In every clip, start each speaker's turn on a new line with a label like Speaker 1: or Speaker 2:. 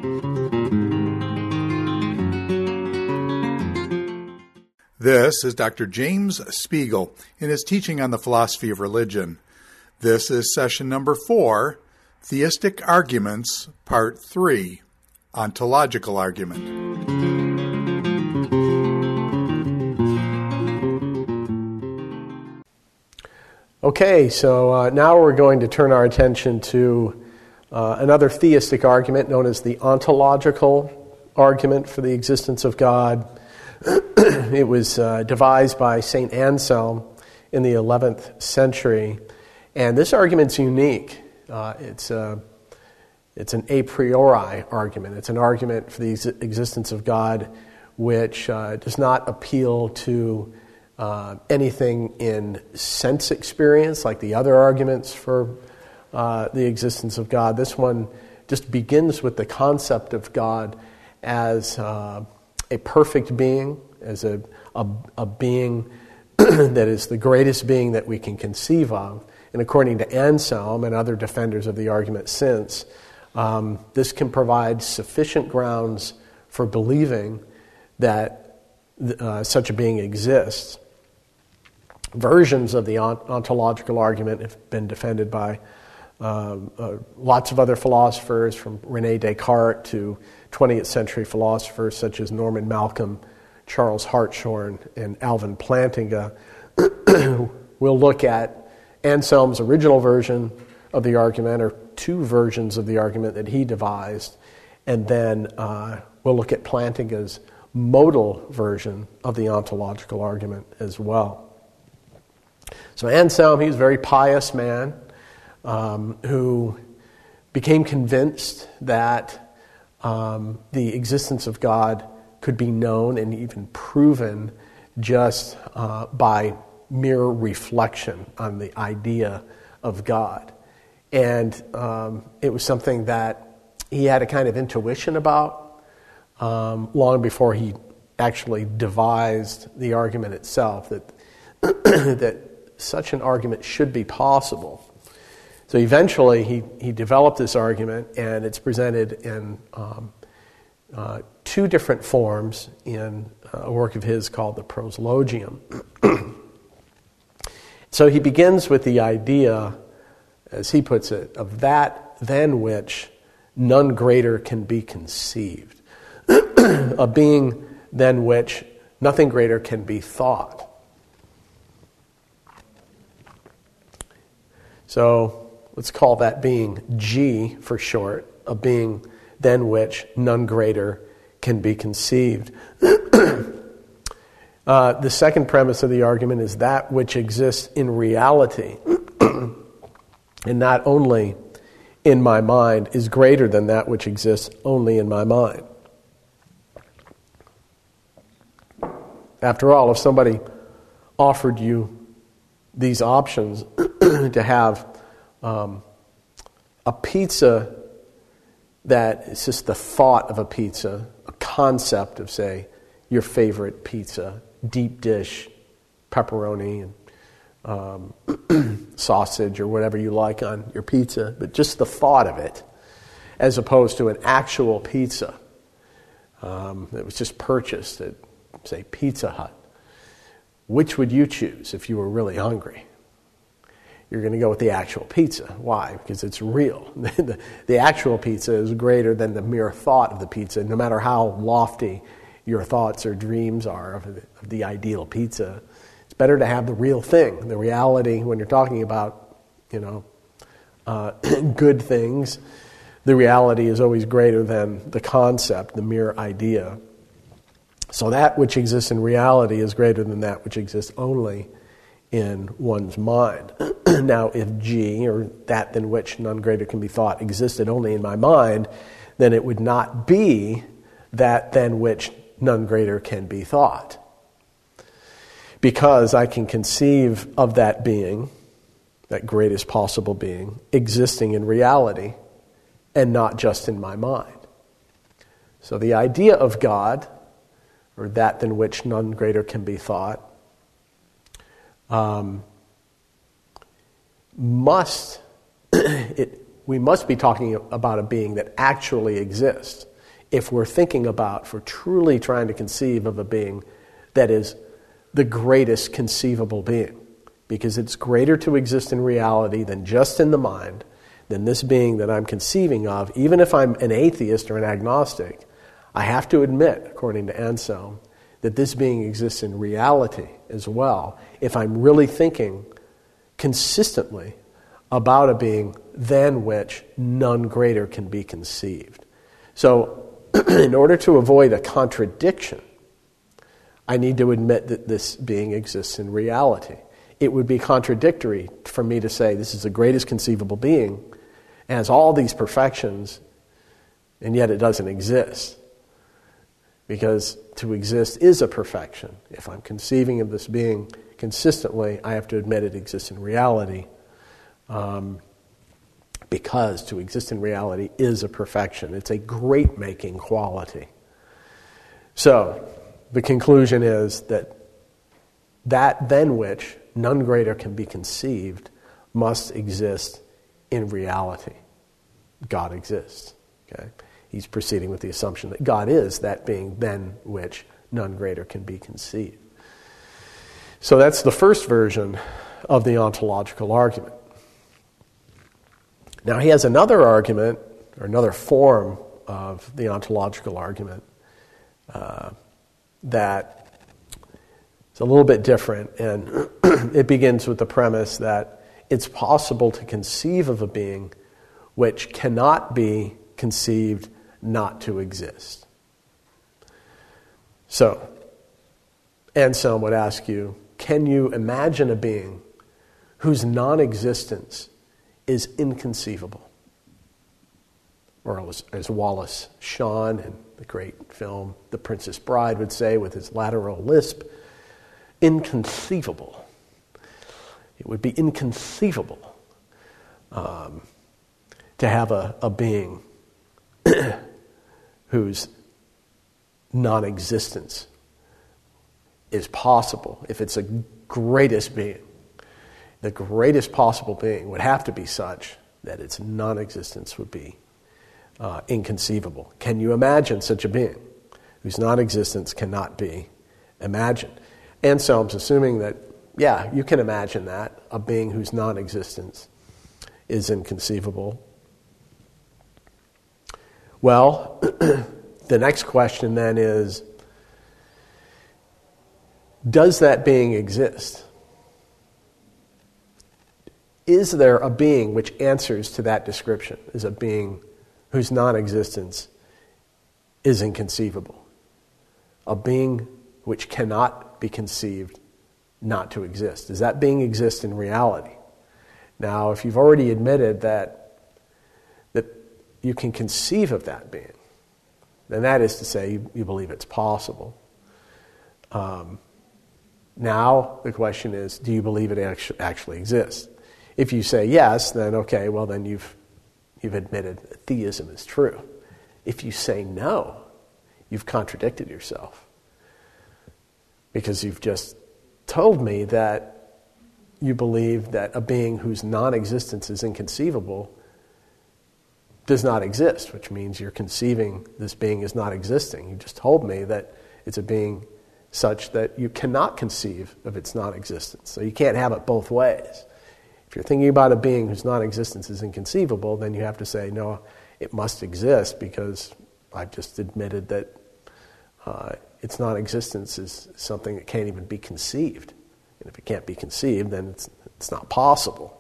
Speaker 1: This is Dr. James Spiegel in his teaching on the philosophy of religion. This is session number 4, Theistic Arguments, Part 3, Ontological Argument.
Speaker 2: Okay, so now we're going to turn our attention to another theistic argument known as the ontological argument for the existence of God. It was devised by St. Anselm in the 11th century, and this argument's unique. It's an a priori argument. It's an argument for the existence of God which does not appeal to anything in sense experience like the other arguments for the existence of God. This one just begins with the concept of God as a perfect being, as a being that is the greatest being that we can conceive of. And according to Anselm and other defenders of the argument since, this can provide sufficient grounds for believing that such a being exists. Versions of the ontological argument have been defended by lots of other philosophers, from René Descartes to 20th century philosophers such as Norman Malcolm, Charles Hartshorne, and Alvin Plantinga. We'll look at Anselm's original version of the argument, or two versions of the argument that he devised, and then we'll look at Plantinga's modal version of the ontological argument as well. So Anselm, he was a very pious man who became convinced that the existence of God could be known and even proven just by mere reflection on the idea of God. And it was something that he had a kind of intuition about long before he actually devised the argument itself, that that such an argument should be possible. So eventually he developed this argument, and it's presented in two different forms in a work of his called the Proslogium. So he begins with the idea, as he puts it, of that than which none greater can be conceived, a being than which nothing greater can be thought. So let's call that being G for short, a being than which none greater can be conceived. The second premise of the argument is that which exists in reality, and not only in my mind, is greater than that which exists only in my mind. After all, if somebody offered you these options to have a pizza that is just the thought of a pizza, a concept of, say, your favorite pizza, deep dish, pepperoni, and sausage or whatever you like on your pizza, but just the thought of it, as opposed to an actual pizza that was just purchased at, say, Pizza Hut. Which would you choose if you were really hungry? You're going to go with the actual pizza. Why? Because it's real. The actual pizza is greater than the mere thought of the pizza, no matter how lofty your thoughts or dreams are of the ideal pizza. It's better to have the real thing, the reality. When you're talking about, good things, the reality is always greater than the concept, the mere idea. So that which exists in reality is greater than that which exists only in one's mind. Now, if G, or that than which none greater can be thought, existed only in my mind, then it would not be that than which none greater can be thought. Because I can conceive of that being, that greatest possible being, existing in reality and not just in my mind. So the idea of God, or that than which none greater can be thought, we must be talking about a being that actually exists. if we're truly trying to conceive of a being that is the greatest conceivable being, because it's greater to exist in reality than just in the mind, than this being that I'm conceiving of. Even if I'm an atheist or an agnostic, I have to admit, according to Anselm, that this being exists in reality as well, if I'm really thinking consistently about a being than which none greater can be conceived. So, in order to avoid a contradiction, I need to admit that this being exists in reality. It would be contradictory for me to say this is the greatest conceivable being, has all these perfections, and yet it doesn't exist. Because to exist is a perfection. If I'm conceiving of this being consistently, I have to admit it exists in reality, because to exist in reality is a perfection. It's a great-making quality. So, the conclusion is that than which none greater can be conceived must exist in reality. God exists. Okay? He's proceeding with the assumption that God is that being than which none greater can be conceived. So that's the first version of the ontological argument. Now he has another argument, or another form of the ontological argument, that is a little bit different, and it begins with the premise that it's possible to conceive of a being which cannot be conceived not to exist. So, Anselm would ask you, can you imagine a being whose non-existence is inconceivable? Or as Wallace Shawn in the great film The Princess Bride would say with his lateral lisp, inconceivable. It would be inconceivable to have a being whose non-existence is possible. If it's a greatest being, the greatest possible being would have to be such that its non-existence would be inconceivable. Can you imagine such a being whose non-existence cannot be imagined? Anselm's assuming that, yeah, you can imagine that, a being whose non-existence is inconceivable. Well, the next question then is, does that being exist? Is there a being which answers to that description, is a being whose non-existence is inconceivable? A being which cannot be conceived not to exist. Does that being exist in reality? Now, if you've already admitted that you can conceive of that being, then that is to say you believe it's possible. Now the question is, do you believe it actually exists? If you say yes, then okay, well then you've admitted that theism is true. If you say no, you've contradicted yourself. Because you've just told me that you believe that a being whose non-existence is inconceivable does not exist, which means you're conceiving this being as not existing. You just told me that it's a being such that you cannot conceive of its non-existence. So you can't have it both ways. If you're thinking about a being whose non-existence is inconceivable, then you have to say, no, it must exist because I've just admitted that its non-existence is something that can't even be conceived. And if it can't be conceived, then it's not possible.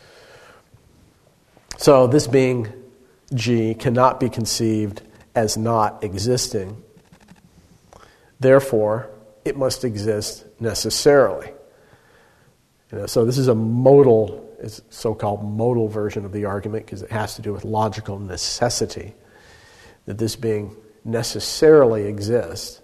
Speaker 2: So this being, G, cannot be conceived as not existing. Therefore, it must exist necessarily. So this is a modal, is so-called modal version of the argument because it has to do with logical necessity, that this being necessarily exists.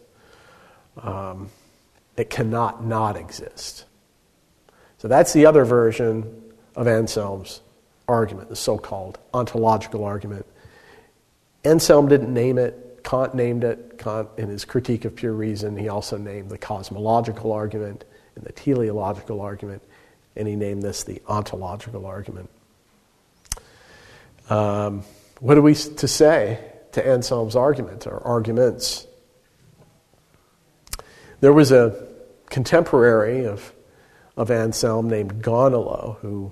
Speaker 2: It cannot not exist. So that's the other version of Anselm's argument, the so-called ontological argument. Anselm didn't name it. Kant named it. Kant, in his Critique of Pure Reason, he also named the cosmological argument and the teleological argument, and he named this the ontological argument. What are we to say to Anselm's argument, or arguments. There was a contemporary of Anselm named Gonolo who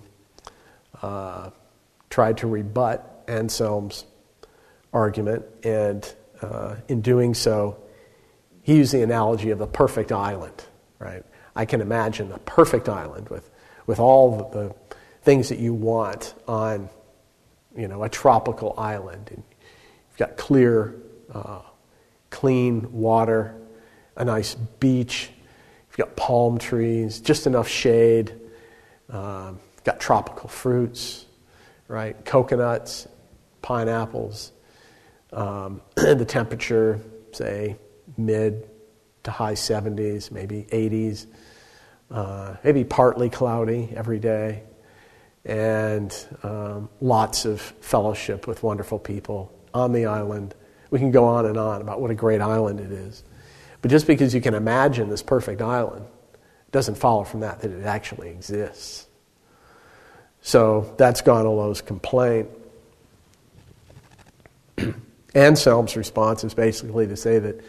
Speaker 2: tried to rebut Anselm's argument, and in doing so, he used the analogy of the perfect island, right? I can imagine a perfect island with all the things that you want on, a tropical island. And you've got clear, clean water, a nice beach. You've got palm trees, just enough shade. Got tropical fruits, right? Coconuts, pineapples. The temperature, say, mid to high 70s, maybe 80s. Maybe partly cloudy every day. And lots of fellowship with wonderful people on the island. We can go on and on about what a great island it is. But just because you can imagine this perfect island, it doesn't follow from that it actually exists. So that's Gonolo's complaint. Anselm's response is basically to say that,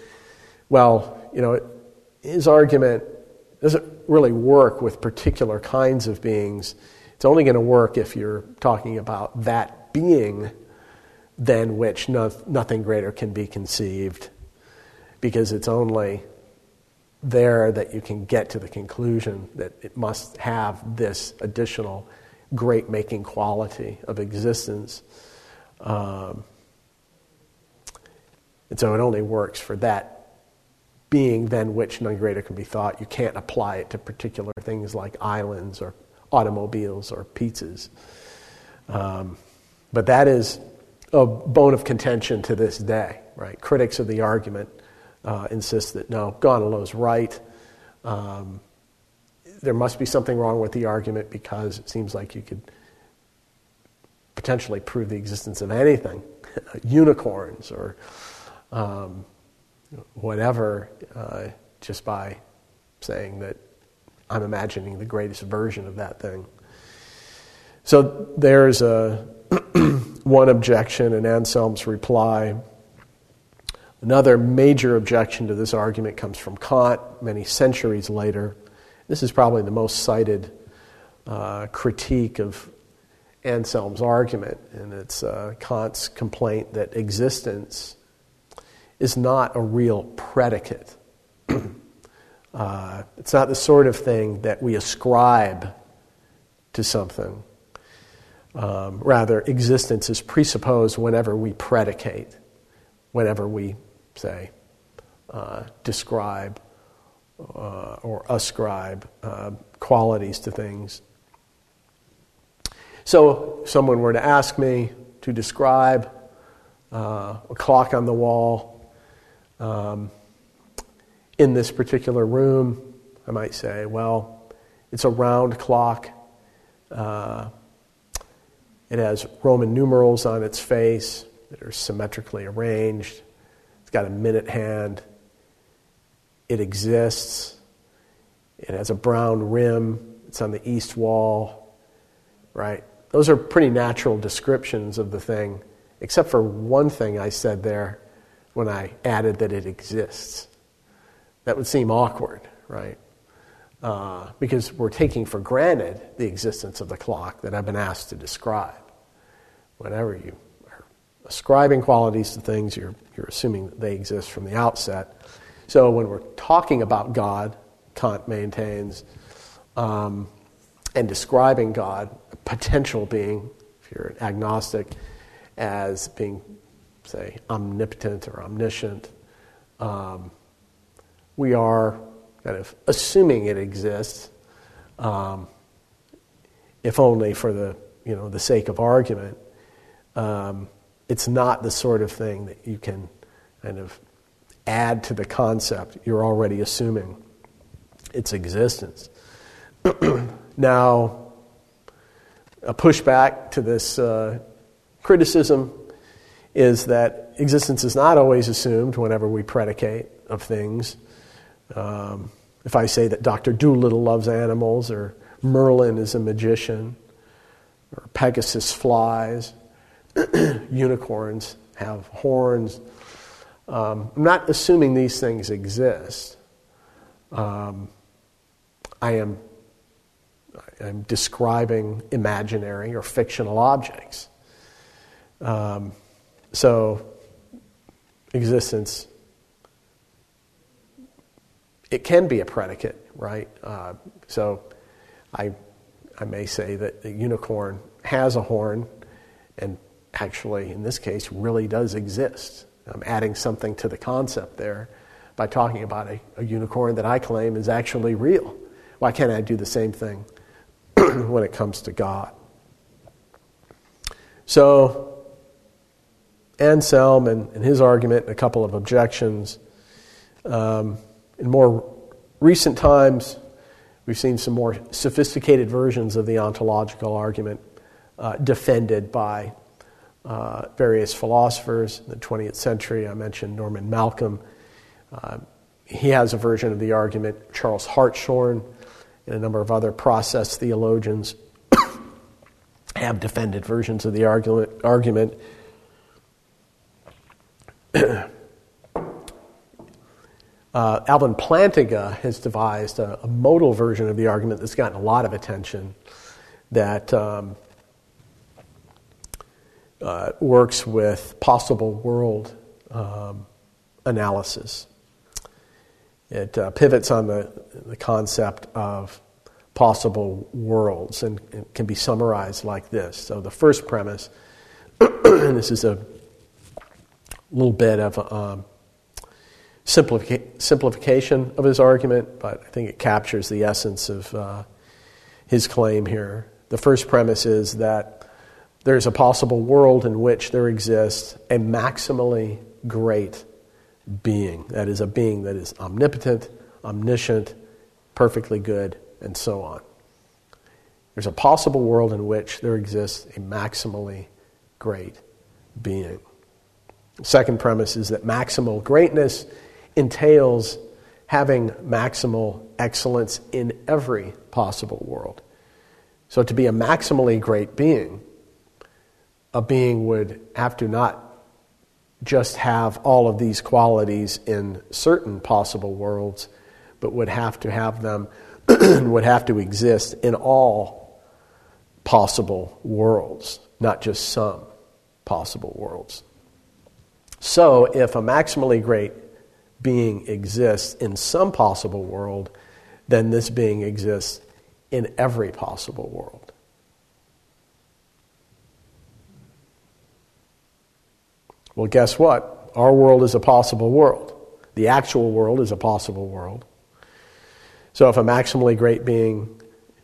Speaker 2: his argument doesn't really work with particular kinds of beings. It's only going to work if you're talking about that being than which nothing greater can be conceived, because it's only there that you can get to the conclusion that it must have this additional great-making quality of existence. And so it only works for that being than which none greater can be thought. You can't apply it to particular things like islands or automobiles or pizzas. But that is a bone of contention to this day, right? Critics of the argument insist that, no, Gonolo's right. There must be something wrong with the argument, because it seems like you could potentially prove the existence of anything, unicorns or whatever, just by saying that I'm imagining the greatest version of that thing. So there's one objection in Anselm's reply. Another major objection to this argument comes from Kant many centuries later. This is probably the most cited critique of Anselm's argument, and it's Kant's complaint that existence is not a real predicate. It's not the sort of thing that we ascribe to something. Rather, existence is presupposed whenever we predicate, whenever we, say, describe or ascribe qualities to things. So, if someone were to ask me to describe a clock on the wall in this particular room, I might say, well, it's a round clock. It has Roman numerals on its face that are symmetrically arranged. It's got a minute hand. It exists. It has a brown rim. It's on the east wall, right? Those are pretty natural descriptions of the thing, except for one thing I said there when I added that it exists. That would seem awkward, right? Because we're taking for granted the existence of the clock that I've been asked to describe. Whenever you are ascribing qualities to things, you're assuming that they exist from the outset. So when we're talking about God, Kant maintains, and describing God, a potential being, if you're an agnostic, as being, say, omnipotent or omniscient, we are kind of assuming it exists, if only for the sake of argument. It's not the sort of thing that you can kind of add to the concept. You're already assuming its existence. Now, a pushback to this criticism is that existence is not always assumed whenever we predicate of things. If I say that Dr. Dolittle loves animals, or Merlin is a magician, or Pegasus flies, unicorns have horns. I'm not assuming these things exist. I'm describing imaginary or fictional objects. So existence, it can be a predicate, right? So I may say that the unicorn has a horn and actually, in this case, really does exist. I'm adding something to the concept there by talking about a unicorn that I claim is actually real. Why can't I do the same thing when it comes to God? So Anselm and his argument and a couple of objections. In more recent times, we've seen some more sophisticated versions of the ontological argument defended by various philosophers in the 20th century. I mentioned Norman Malcolm. He has a version of the argument. Charles Hartshorne and a number of other process theologians have defended versions of the argument. Alvin Plantinga has devised a modal version of the argument that's gotten a lot of attention that works with possible world analysis. It pivots on the concept of possible worlds and can be summarized like this. So the first premise, and this is a little bit of simplification of his argument, but I think it captures the essence of his claim here. The first premise is that there's a possible world in which there exists a maximally great being. That is, a being that is omnipotent, omniscient, perfectly good, and so on. There's a possible world in which there exists a maximally great being. The second premise is that maximal greatness entails having maximal excellence in every possible world. So to be a maximally great being, a being would have to not just have all of these qualities in certain possible worlds, but would have to have them, would have to exist in all possible worlds, not just some possible worlds. So if a maximally great being exists in some possible world, then this being exists in every possible world. Well, guess what? Our world is a possible world. The actual world is a possible world. So if a maximally great being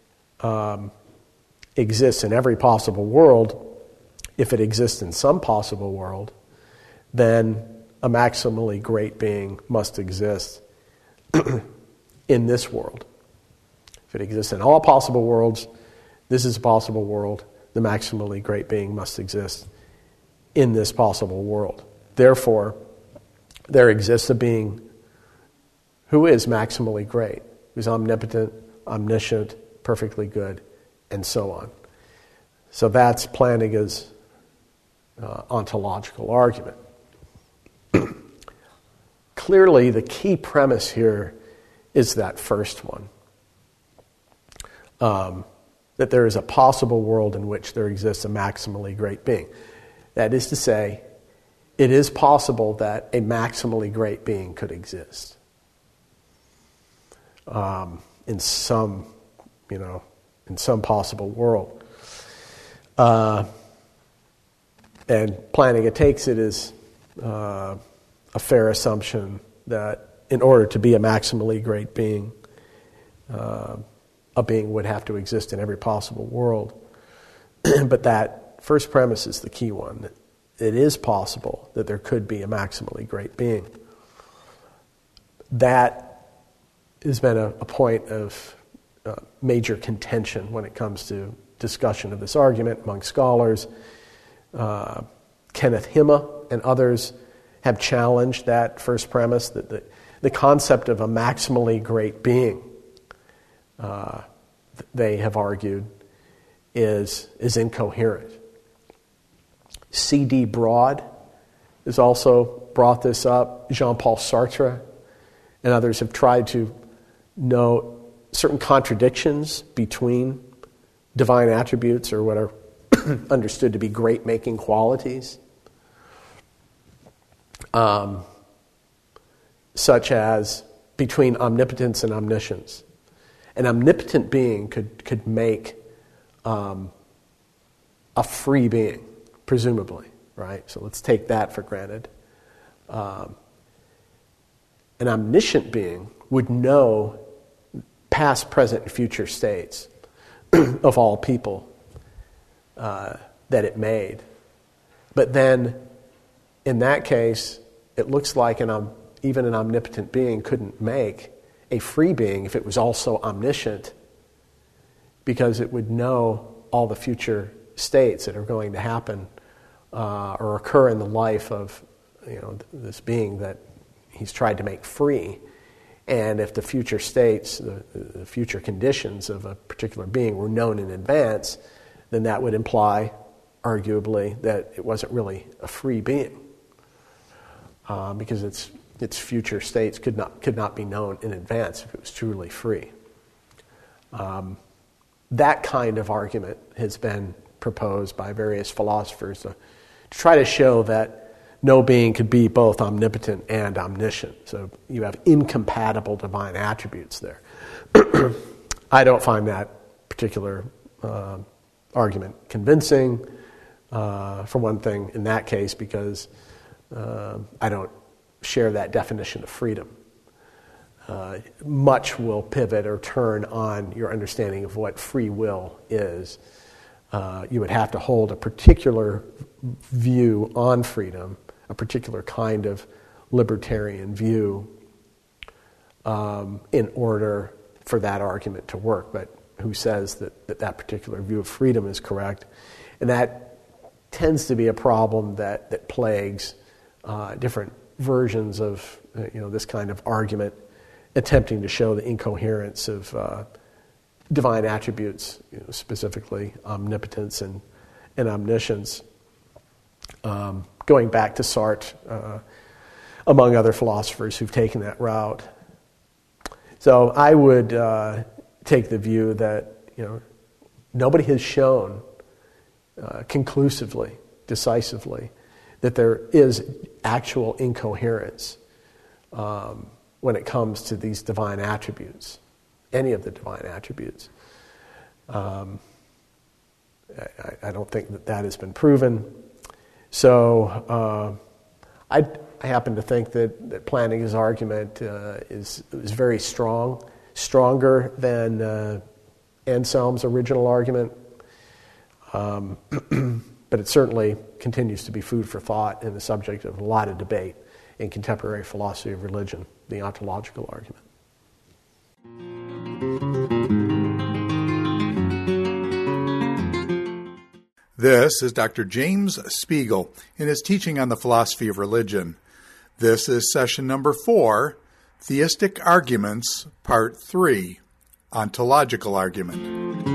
Speaker 2: exists in every possible world, if it exists in some possible world, then a maximally great being must exist in this world. If it exists in all possible worlds, this is a possible world. The maximally great being must exist in this possible world. Therefore, there exists a being who is maximally great, who's omnipotent, omniscient, perfectly good, and so on. So that's Plantinga's ontological argument. Clearly, the key premise here is that first one. That there is a possible world in which there exists a maximally great being. That is to say, it is possible that a maximally great being could exist. In some possible world. And Plantinga takes it as a fair assumption that in order to be a maximally great being, a being would have to exist in every possible world. But that first premise is the key one. That it is possible that there could be a maximally great being. That has been a point of major contention when it comes to discussion of this argument among scholars. Kenneth Hima and others have challenged that first premise, that the concept of a maximally great being, they have argued, is incoherent. C.D. Broad has also brought this up. Jean-Paul Sartre and others have tried to note certain contradictions between divine attributes, or what are understood to be great-making qualities, such as between omnipotence and omniscience. An omnipotent being could make a free being, presumably, right? So let's take that for granted. An omniscient being would know past, present, and future states of all people that it made. But then, in that case, it looks like even an omnipotent being couldn't make a free being if it was also omniscient, because it would know all the future states that are going to happen or occur in the life of this being that he's tried to make free. And if the future states, the future conditions of a particular being were known in advance, then that would imply, arguably, that it wasn't really a free being, because its future states could not be known in advance if it was truly free. That kind of argument has been proposed by various philosophers to try to show that no being could be both omnipotent and omniscient. So you have incompatible divine attributes there. I don't find that particular argument convincing, for one thing, in that case, because I don't share that definition of freedom. Much will pivot or turn on your understanding of what free will is. You would have to hold a particular view on freedom, a particular kind of libertarian view, in order for that argument to work. But who says that particular view of freedom is correct? And that tends to be a problem that plagues different versions of this kind of argument, attempting to show the incoherence of divine attributes, specifically omnipotence and omniscience. Going back to Sartre, among other philosophers who've taken that route. So I would take the view that nobody has shown conclusively, decisively, that there is actual incoherence when it comes to these divine attributes, any of the divine attributes. I don't think that has been proven. So I happen to think that Plantinga's argument is very strong, stronger than Anselm's original argument. But it certainly continues to be food for thought and the subject of a lot of debate in contemporary philosophy of religion, the ontological argument.
Speaker 1: This is Dr. James Spiegel in his teaching on the philosophy of religion. This is session number 4, Theistic Arguments, Part 3, Ontological Argument.